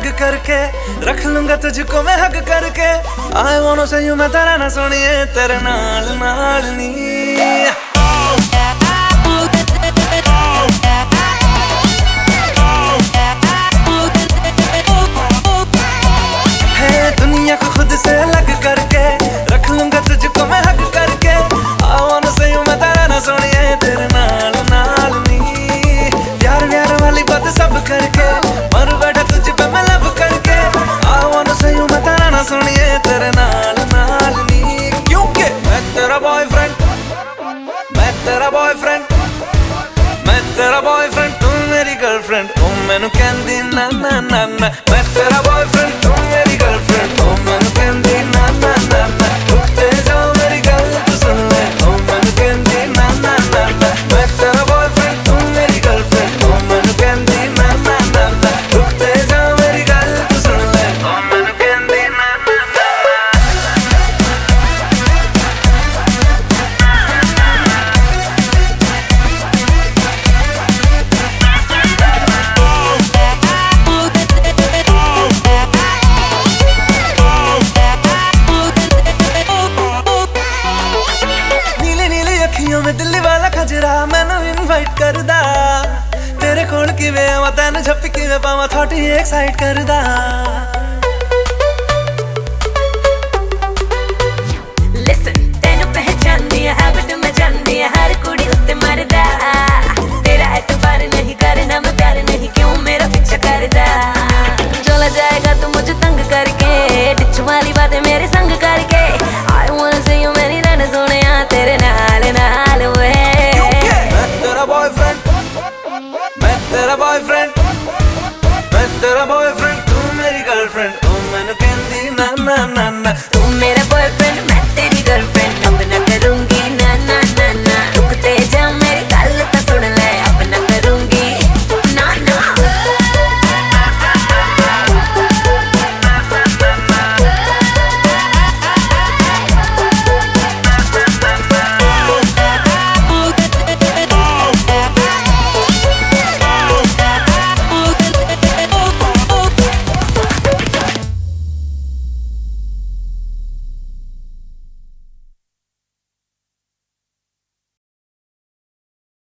हग करके रख लूंगा तुझको मैं हग करके। आई वांट से यू मैं तेरा ना सुनिए तेरे नाल नाल नी। दुनिया को खुद से अलग करके रख लूंगा तुझको मैं हग करके। आई वांट से यू मैं तेरा ना सुनिए तेरे नाल नाल नी। प्यार व्यार वाली बात सब करके मर बैठा तुझ पे मैं लब करके। आई वांट से यू मैं तेरा ना सुनिए तेरे नाल नाल नी। क्योंकि मैं तेरा बॉयफ्रेंड, मैं तेरा बॉयफ्रेंड, मैं तेरा बॉयफ्रेंड तू मेरी गर्लफ्रेंड। तू मैनू कहंदी ना ना ना ना। मैं तेरा बॉयफ्रेंड तू मेरी गर्लफ्रेंड। तू मैनू कहंदी ना ना ना ना। रुकते जाओ मेरी गल तू सुन ले। तू मैनू कहंदी ना ना ना ना। मैं तेरा बॉयफ्रेंड तू मेरी गर्लफ्रेंड। तू मैनू कहंदी ना ना ना ना। रुकते जाओ मेरी गल तू सुन ले। तू मैनू कहंदी ना ना ना। में दिल्ली वाला खजरा मैनू इनवाइट करदा। तेरे कोल किवें आवां तैनू झप्पी किवें पावां थोड़ी एक्साइट करदा। लिसन तैनू पहचानदी है हैबिट मैं जानदी है हर कुड़ी उत्ते मरदा। तेरा एतबार नहीं करना मैं प्यार नहीं क्यों मेरा पीछा करदा। चला जाएगा तू मुझे तंग करके डिच वाली बातें मेरे संग करके। आई वांट से यू मेरी रन सोनिया तेरे नाल नाल। तेरा बॉयफ्रेंड, मैं तेरा बॉयफ्रेंड तू मेरी गर्लफ्रेंड। तू मैनू कहंदी ना ना ना ना।